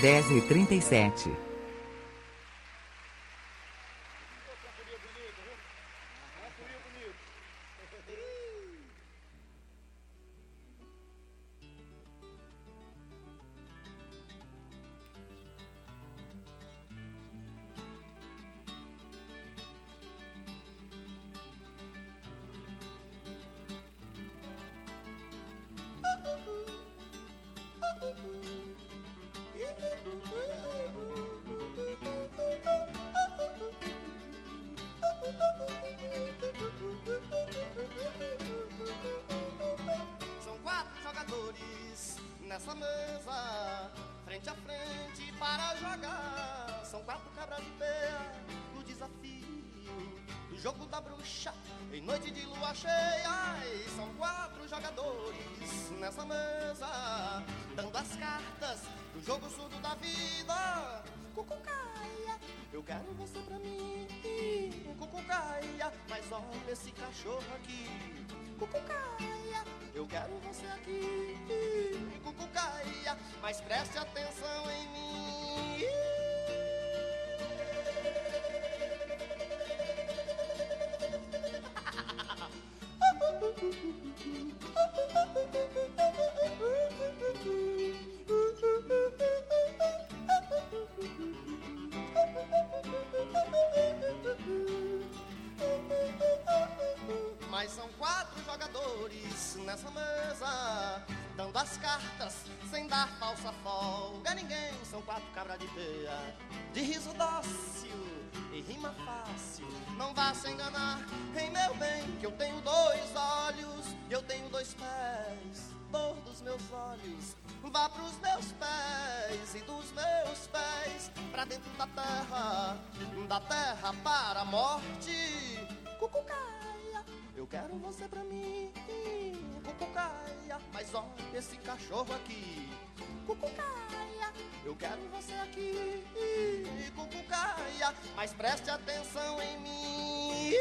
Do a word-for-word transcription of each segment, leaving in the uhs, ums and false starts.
dez e trinta e sete. São quatro jogadores nessa mesa, frente a frente para jogar. São quatro cabras de pé no desafio do jogo da bruxa em noite de lua cheia. E são quatro jogadores nessa mesa, dando as cartas do jogo surdo da vida. Cucucaia, eu quero você pra mim. Cucucaia, mas olha esse cachorro aqui. Cucucaia, eu quero você aqui. Cucucaia, mas preste atenção em mim. Mas são quatro jogadores nessa mesa, dando as cartas sem dar falsa folga a ninguém. São quatro cabras de peia, de riso dócil e rima fácil. Não vá se enganar em meu bem, que eu tenho dois olhos e eu tenho dois pés. Dor dos meus olhos vá pros meus pés, e dos meus pés pra dentro da terra, da terra para a morte. Cucucaia, eu quero você pra mim. Cucucaia, mas olha esse cachorro aqui. Cucucaia, eu quero você aqui. Cucucaia, mas preste atenção em mim.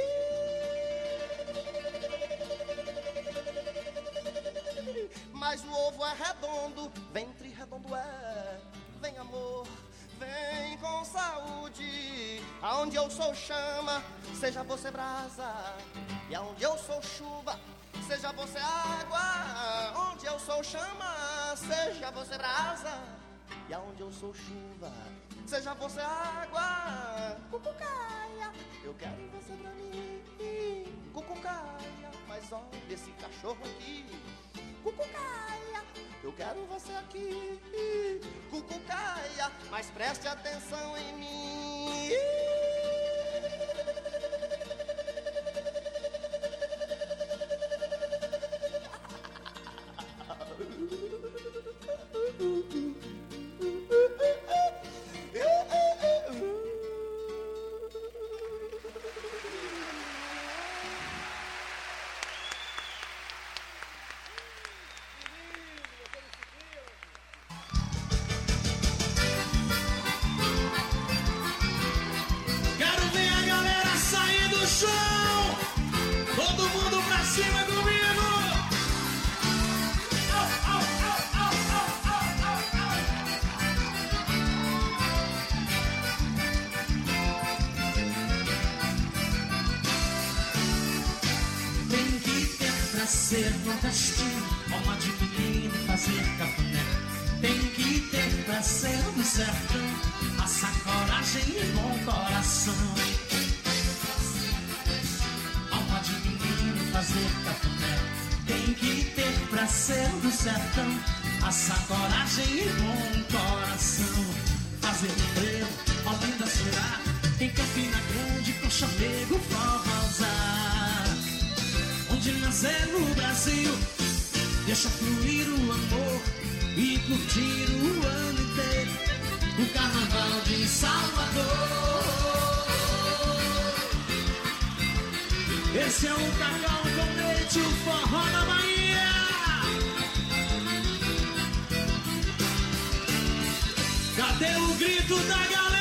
Mas o ovo é redondo, ventre redondo é. Vem amor, vem com saúde. Aonde eu sou chama, seja você brasa. E aonde eu sou chuva, seja você água. Onde eu sou chama, seja você brasa. E aonde eu sou chuva, seja você água. Cucucaia, eu quero você pra mim. Cucucaia, mas olha esse cachorro aqui. Cucucaia, eu quero você aqui. Cucucaia, mas preste atenção em mim. Ser nordestino, alma de menino, fazer cafuné. Tem que ter pra ser do sertão, essa coragem e bom coração. Alma de menino, fazer cafuné. Tem que ter pra ser do sertão, essa coragem e bom coração. Fazer o frevo, além da será, em Campina Grande, com chamego, forrosar. Onde nascer no Brasil, deixa fluir o amor e curtir o ano inteiro o carnaval de Salvador. Esse é o carnaval com leite, o forró da Bahia. Cadê o grito da galera?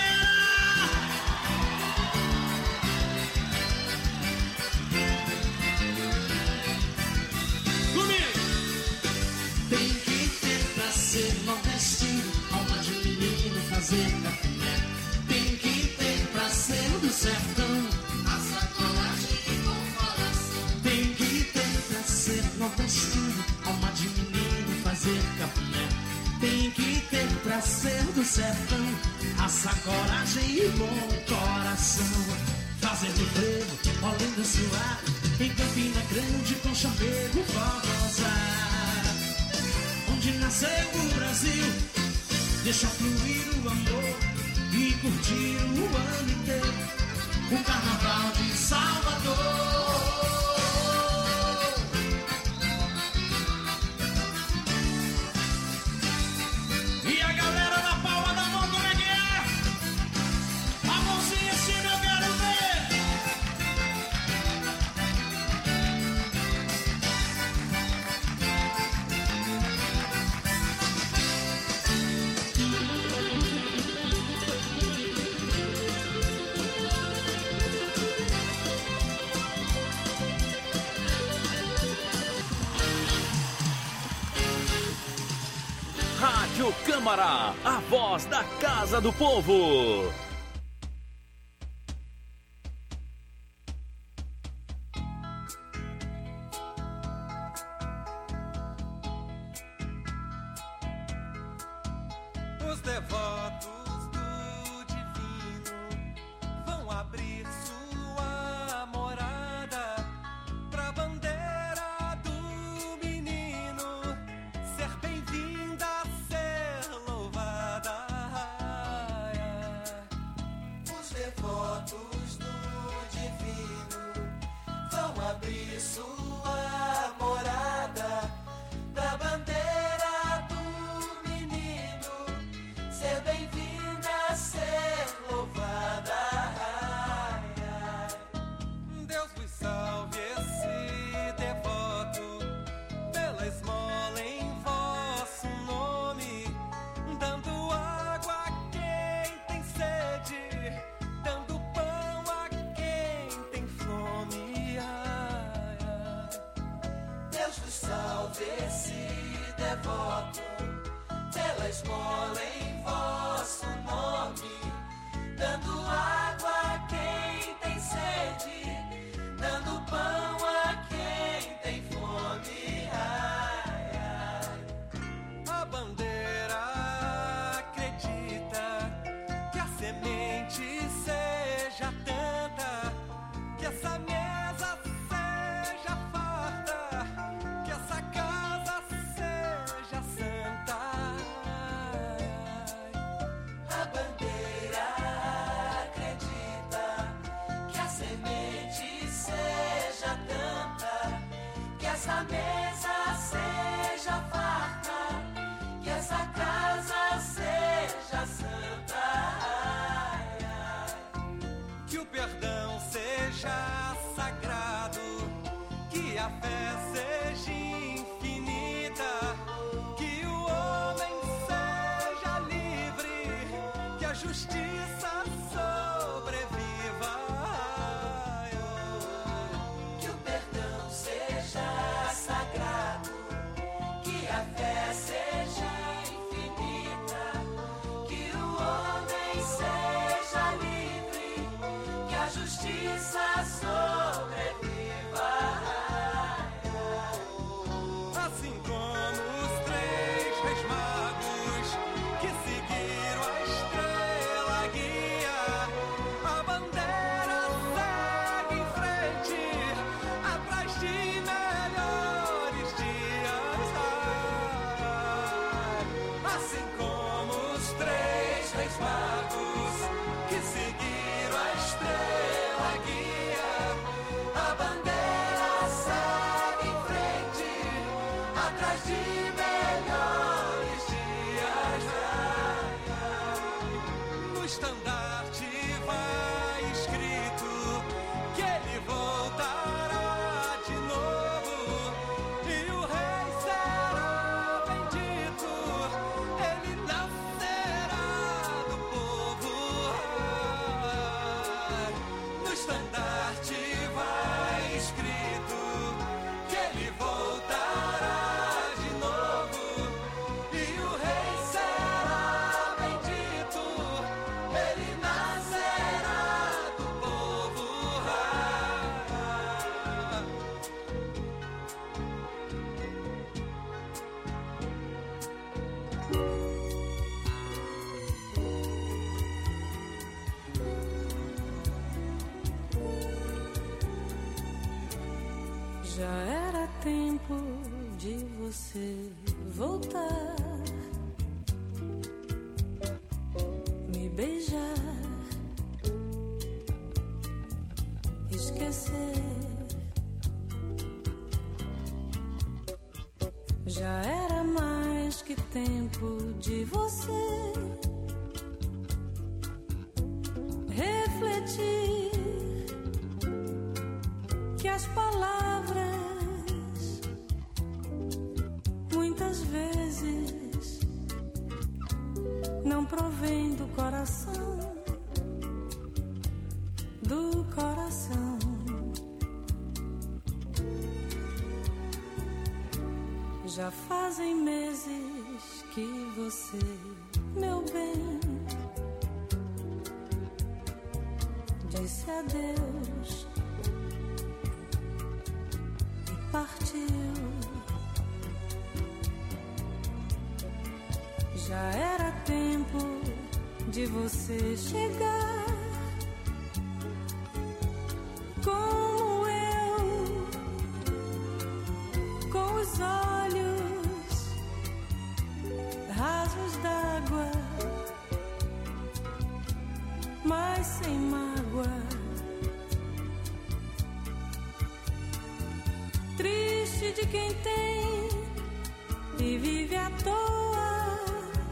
Ser nordestino, alma de menino, sertão. A sacolagem e bom coração. Tem que ter pra ser nordestino, alma de menino fazer cafuné. Tem que ter pra ser do sertão, raça, coragem e bom coração. Fazer do frevo, olhando suado, em Campina Grande com chamego forrosar. Onde nasceu o Brasil, deixa fluir o amor e curtir o ano inteiro o Carnaval de Salvador. E a galera na palma da mão, como é que é? A mãozinha assim eu quero ver. Rádio Câmara, a voz da Casa do Povo. Os devotos do divino vão abrir sua morada pra bandeira do menino ser bem-vinda, ser louvada. Os devotos do divino vão abrir sua morada pra bandeira do menino ser bem-vinda, ser louvada. Deus vos salve esse devoto pela esmola em vosso nome, dando água a quem tem sede, dando pão a quem tem fome. Ai, ai. Deus vos salve esse devoto pela esmola em vosso nome, dando água a quem tem sede, dando pão a quem tem fome. Ai, ai. A bandeira acredita que a semente seja tanta, que essa mesa seja farta, que essa casa seja santa. Já era tempo de você voltar, me beijar, esquecer. Já era mais que tempo de você refletir que as palavras muitas vezes não provêm do coração, do coração. Já fazem meses que você, meu bem, disse adeus e partiu. Já era tempo de você chegar como eu, com os olhos rasos d'água, mas sem mágoa. Triste de quem tem e vive à toa,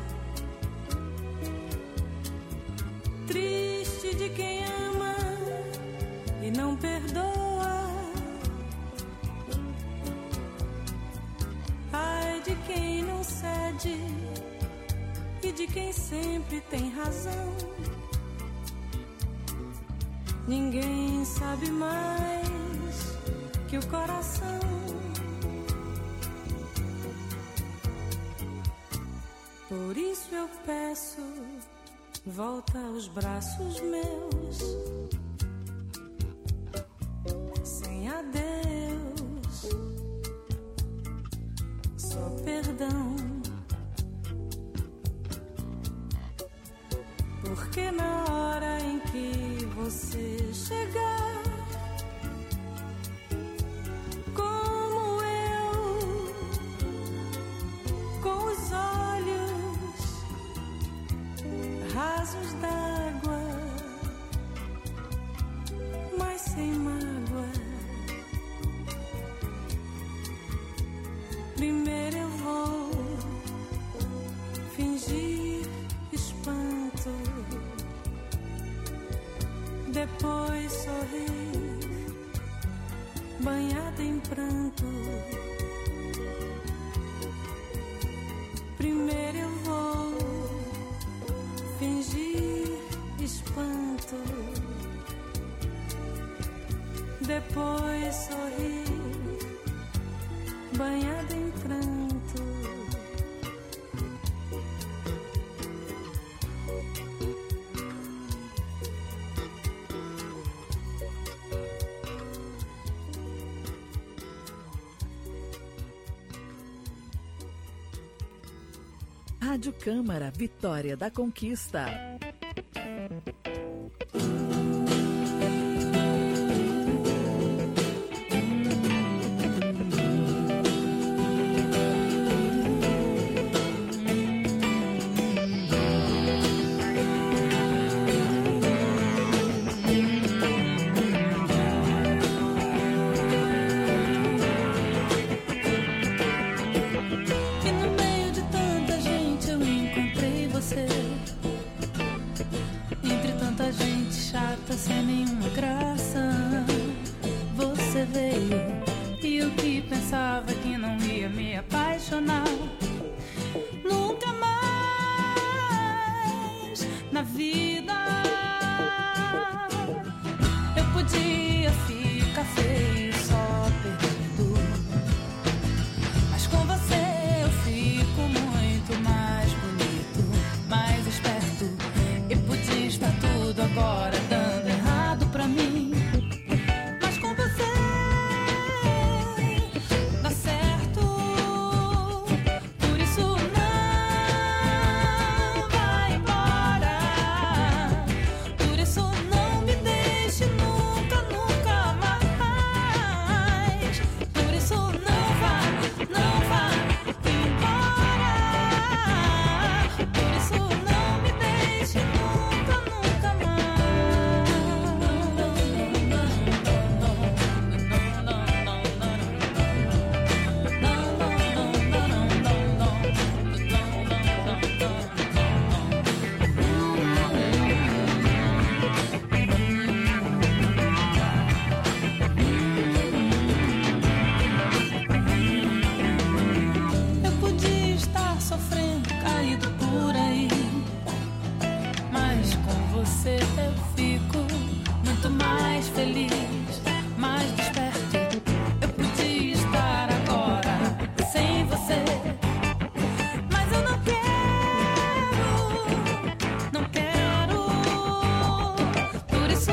triste de quem ama e não perdoa. Ai de quem não cede e de quem sempre tem razão. Ninguém sabe mais que o coração. Por isso eu peço, volta aos braços meus, sem adeus, só perdão. Porque na hora em que você chegar, como eu, com os olhos rasos d'água, mas sem mágoa, primeiro eu vou fingir espanto, depois sorrir, banhada em pranto. Primeiro eu vou fingir espanto, depois sorrir, banhada em pranto. Rádio Câmara, Vitória da Conquista. Sem nenhuma graça, você veio e eu que pensava que não ia me apaixonar nunca mais na vida. Eu podia ficar feio só perdido, mas com você eu fico muito mais bonito, mais esperto. E podia estar tudo agora dando errado pra mim, mas com você dá certo. Por isso não vai embora, por isso não me deixe nunca, nunca feliz, mais desperto. Eu podia estar agora sem você, mas eu não quero, não quero. Por isso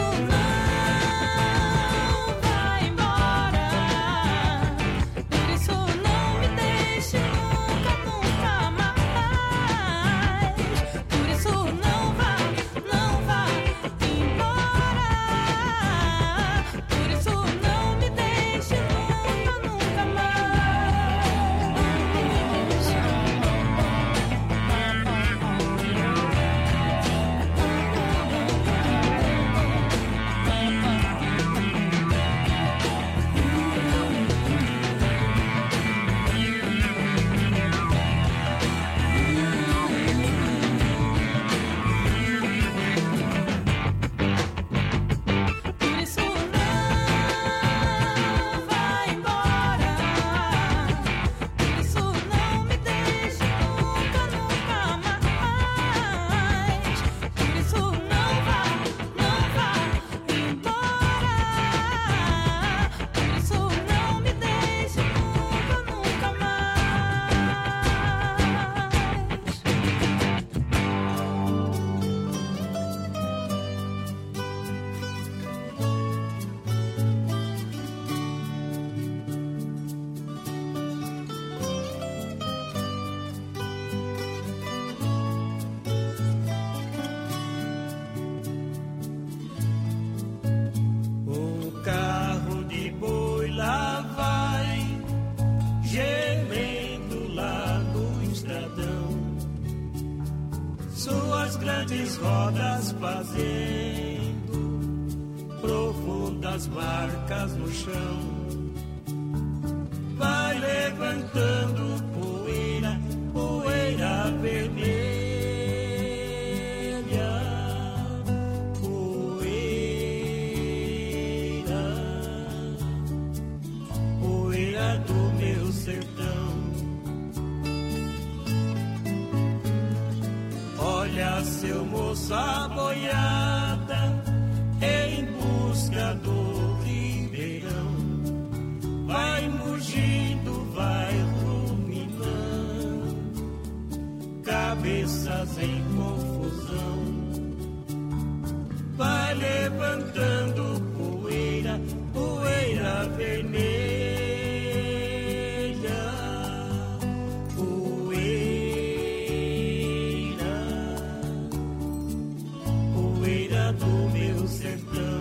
não vai embora. Por isso não me deixe nunca, nunca mais. Por isso não vá, não vá embora. Por isso não me deixe nunca, nunca Por isso não vai embora. Por isso não me deixe nunca, nunca mais. Por isso não vá, não vá embora. Por isso não me deixe nunca, nunca Um carro de boi lá vai, gemendo lá no estradão, suas grandes rodas fazendo profundas marcas no chão. Vai levantando poeira, poeira vermelha, poeira, poeira do meu sertão. Olha, seu moço, a boiada em busca do ribeirão. Vai mugindo, vai ruminando, cabeças em confusão. Vai levantando poeira, poeira vermelha, poeira, poeira do meu sertão.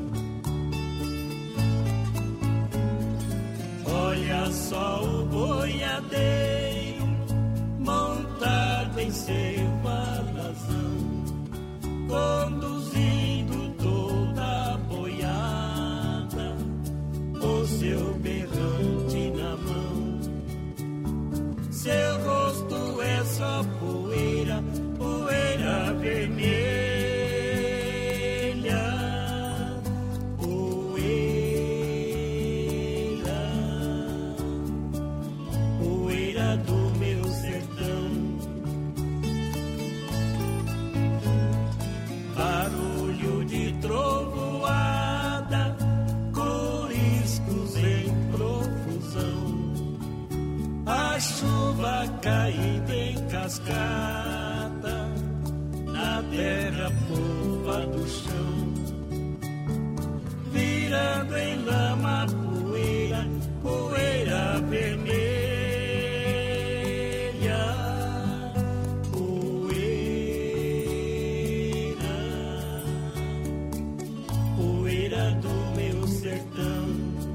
Olha só o boiadeiro montado em seu alazão, conduzindo toda a boiada, o seu berrante na mão. Seu rosto é só poeira, poeira vermelha, poeira, poeira do meu sertão. Barulho de trovoada, coriscos em profusão, a chuva caindo em cascata na terra fofa do chão, virando em lama poeira, poeira vermelha, poeira, poeira do meu sertão.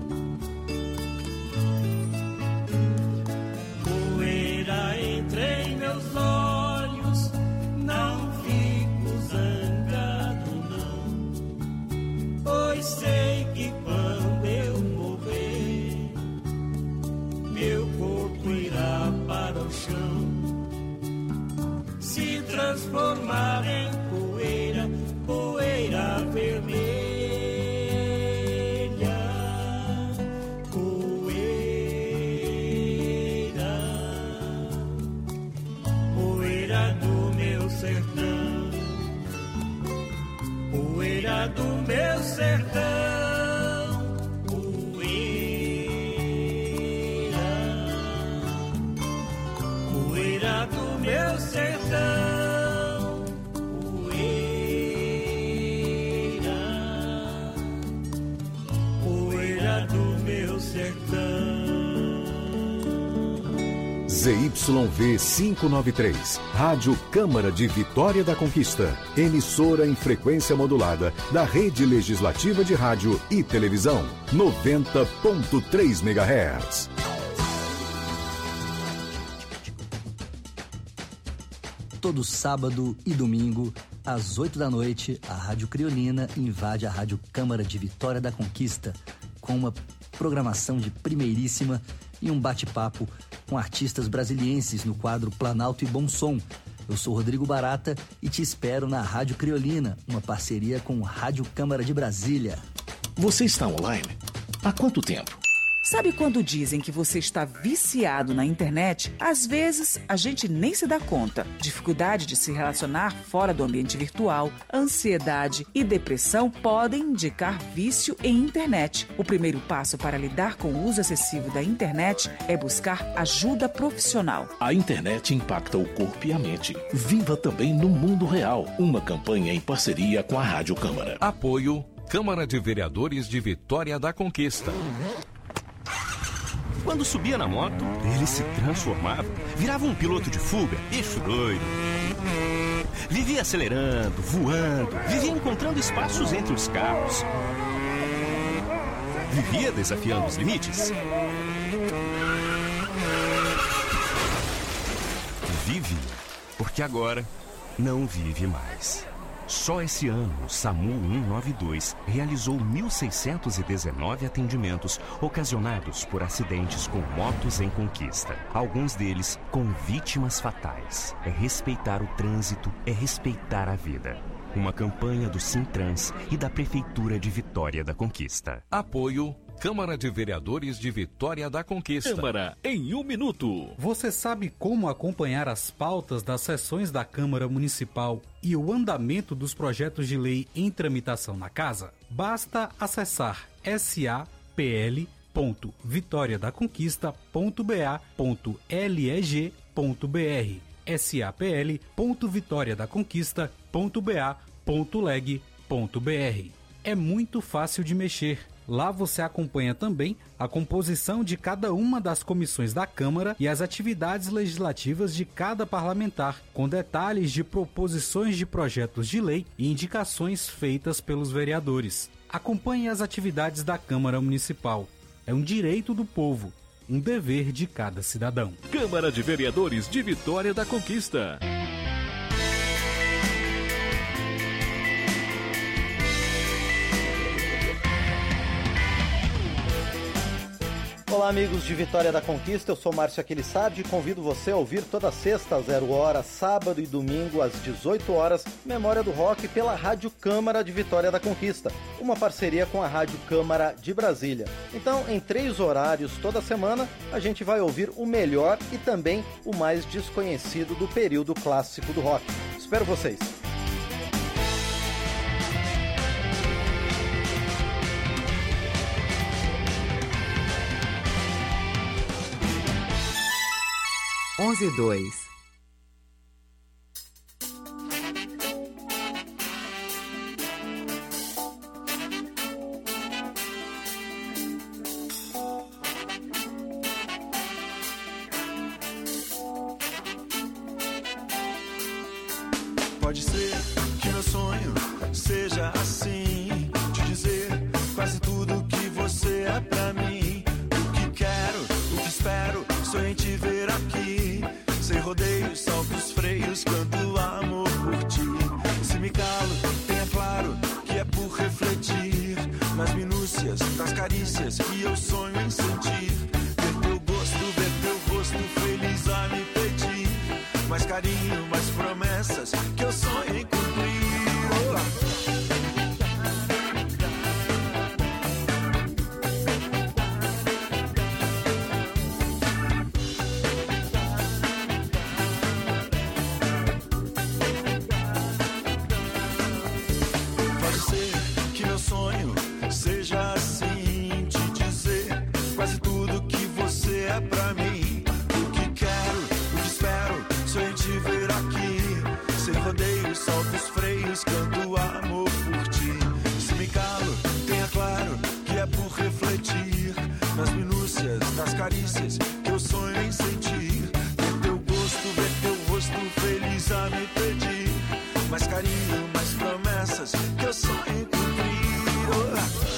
Poeira entra em meus olhos, não fico zangado não, pois sei que quando eu morrer, meu corpo irá para o chão, se transformar em poeira, poeira vermelha, poeira, poeira do meu sertão, poeira do meu sertão. Z Y V quinhentos e noventa e três, Rádio Câmara de Vitória da Conquista, emissora em frequência modulada da Rede Legislativa de Rádio e Televisão, noventa ponto três megahertz. Todo sábado e domingo, às oito da noite, a Rádio Criolina invade a Rádio Câmara de Vitória da Conquista com uma programação de primeiríssima e um bate-papo com artistas brasilienses no quadro Planalto e Bom Som. Eu sou Rodrigo Barata e te espero na Rádio Criolina, uma parceria com Rádio Câmara de Brasília. Você está online? Há quanto tempo? Sabe quando dizem que você está viciado na internet? Às vezes, a gente nem se dá conta. Dificuldade de se relacionar fora do ambiente virtual, ansiedade e depressão podem indicar vício em internet. O primeiro passo para lidar com o uso excessivo da internet é buscar ajuda profissional. A internet impacta o corpo e a mente. Viva também no mundo real. Uma campanha em parceria com a Rádio Câmara. Apoio Câmara de Vereadores de Vitória da Conquista. Quando subia na moto, ele se transformava, virava um piloto de fuga, bicho doido. Vivia acelerando, voando, vivia encontrando espaços entre os carros. Vivia desafiando os limites. Vive, porque agora não vive mais. Só esse ano, o SAMU cento e noventa e dois realizou mil seiscentos e dezenove atendimentos ocasionados por acidentes com motos em conquista. Alguns deles com vítimas fatais. É respeitar o trânsito, é respeitar a vida. Uma campanha do Sintrans e da Prefeitura de Vitória da Conquista. Apoio Câmara de Vereadores de Vitória da Conquista. Câmara em um minuto. Você sabe como acompanhar as pautas das sessões da Câmara Municipal e o andamento dos projetos de lei em tramitação na casa? Basta acessar sapl ponto vitória da conquista ponto ba ponto leg ponto br, sapl ponto vitória da conquista ponto ba ponto leg ponto br. É muito fácil de mexer. Lá você acompanha também a composição de cada uma das comissões da Câmara e as atividades legislativas de cada parlamentar, com detalhes de proposições de projetos de lei e indicações feitas pelos vereadores. Acompanhe as atividades da Câmara Municipal. É um direito do povo, um dever de cada cidadão. Câmara de Vereadores de Vitória da Conquista. Olá, amigos de Vitória da Conquista, eu sou Márcio Aquilissardi e convido você a ouvir toda sexta às zero hora, sábado e domingo às dezoito horas, Memória do Rock pela Rádio Câmara de Vitória da Conquista, uma parceria com a Rádio Câmara de Brasília. Então, em três horários toda semana, a gente vai ouvir o melhor e também o mais desconhecido do período clássico do rock. Espero vocês! onze e dois. Pode ser que meu sonho seja assim, te dizer quase tudo que você é pra mim. O que quero, o que espero, sou em te ver aqui. Sem rodeios, salto os freios, canto amor por ti. Se me calo, tenha claro que é por refletir nas minúcias das carícias que eu sonho em sentir. Ver teu gosto, ver teu rosto feliz a me pedir mais carinho, mais promessas que eu sonho em cumprir. Olá. Seja assim, te dizer quase tudo que você é pra mim. O que quero, o que espero, sou em te ver aqui. Sem rodeios, solto os freios, canto amor por ti. Se me calo, tenha claro que é por refletir nas minúcias das carícias que eu sonho em sentir. gosto ver teu rosto feliz a me pedir mais carinho, mais promessas que eu sonho em cumprir. Oh.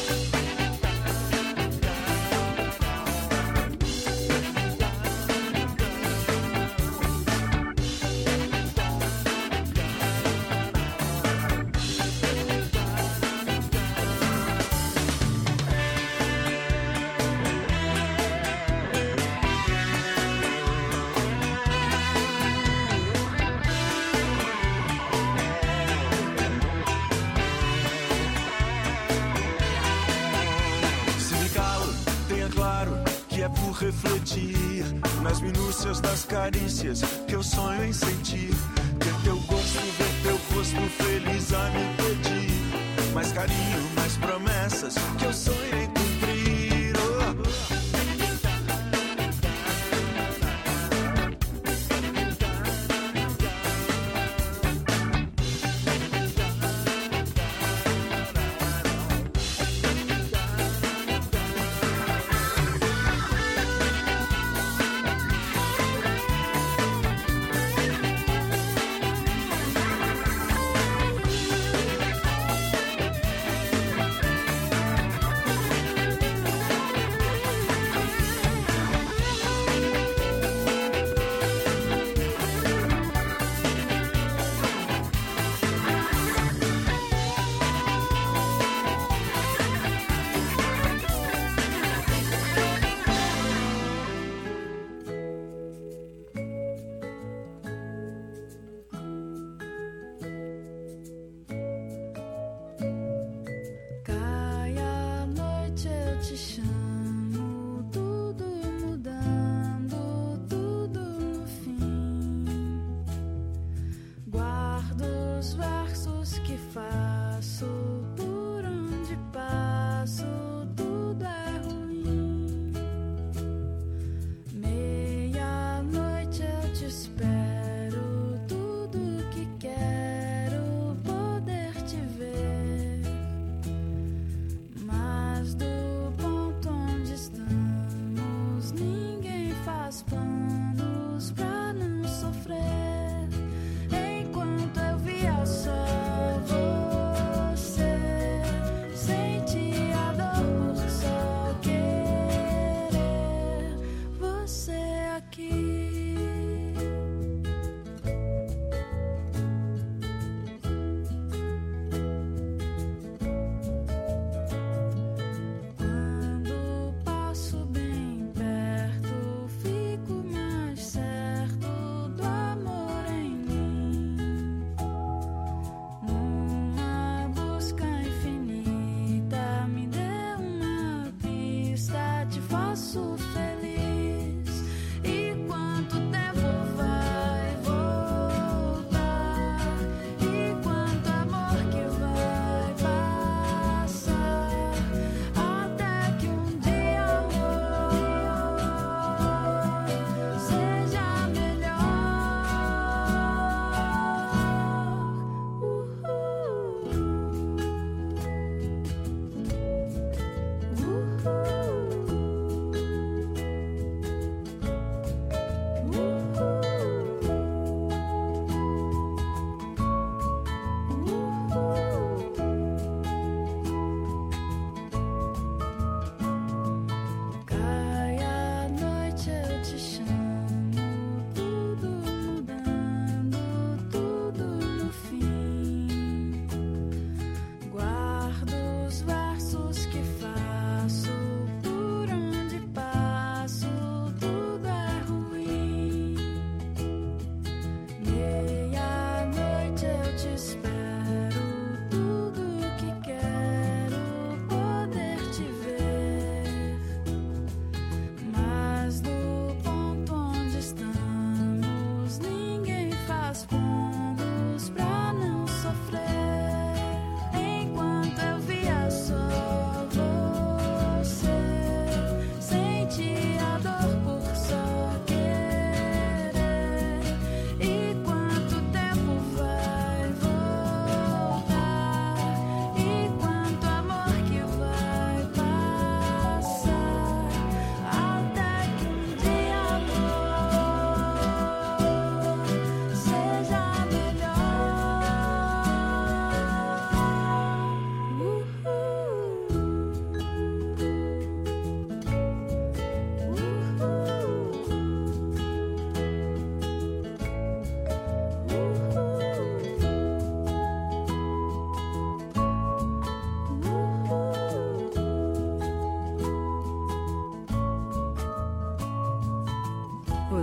Refletir nas minúcias das carícias que eu sonho em sentir. Ter teu gosto, ver teu rosto feliz a me pedir mais carinho, mais promessas que eu sonho em cumprir. Oh.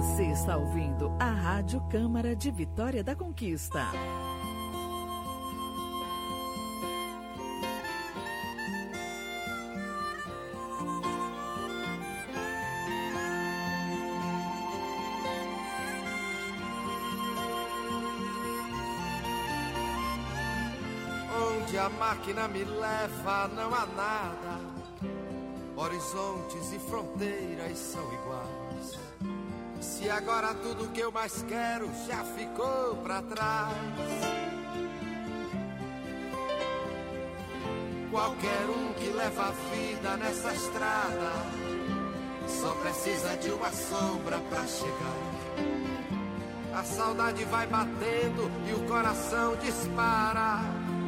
Você está ouvindo a Rádio Câmara de Vitória da Conquista. Onde a máquina me leva não há nada, horizontes e fronteiras são iguais. Se agora tudo que eu mais quero já ficou pra trás, qualquer um que leva a vida nessa estrada só precisa de uma sombra pra chegar. A saudade vai batendo e o coração dispara,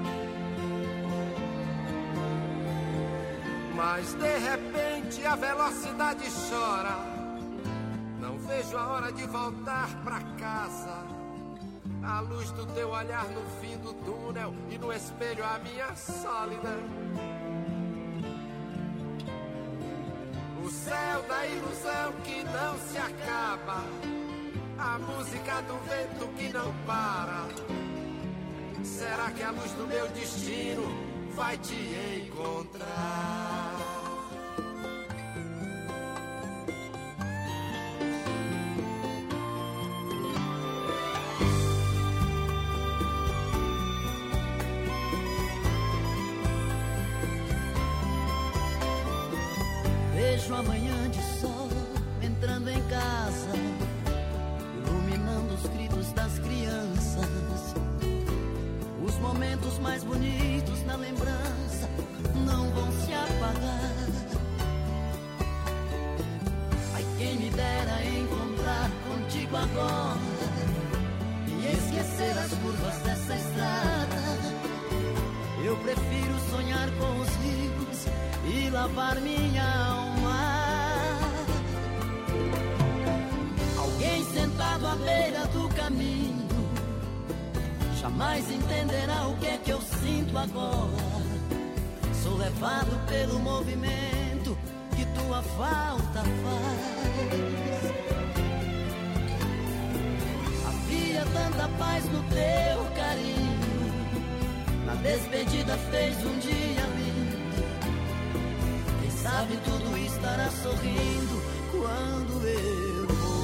mas de repente a velocidade chora. Não vejo a hora de voltar pra casa, a luz do teu olhar no fim do túnel e no espelho a minha sólida. O céu da ilusão que não se acaba, a música do vento que não para. Será que a luz do meu destino vai te encontrar? Vejo amanhã de sol entrando em casa, iluminando os gritos das crianças. Os momentos mais bonitos na lembrança não vão se apagar. Ai, quem me dera encontrar contigo agora e esquecer as curvas dessa estrada. Eu prefiro sonhar com os rios e lavar minha alma. Alguém sentado à beira do caminho jamais entenderá o que é que eu sinto agora. Sou levado pelo movimento que tua falta faz. Havia tanta paz no teu carinho, na despedida fez um dia lindo. Quem sabe tudo estará sorrindo quando eu morrer.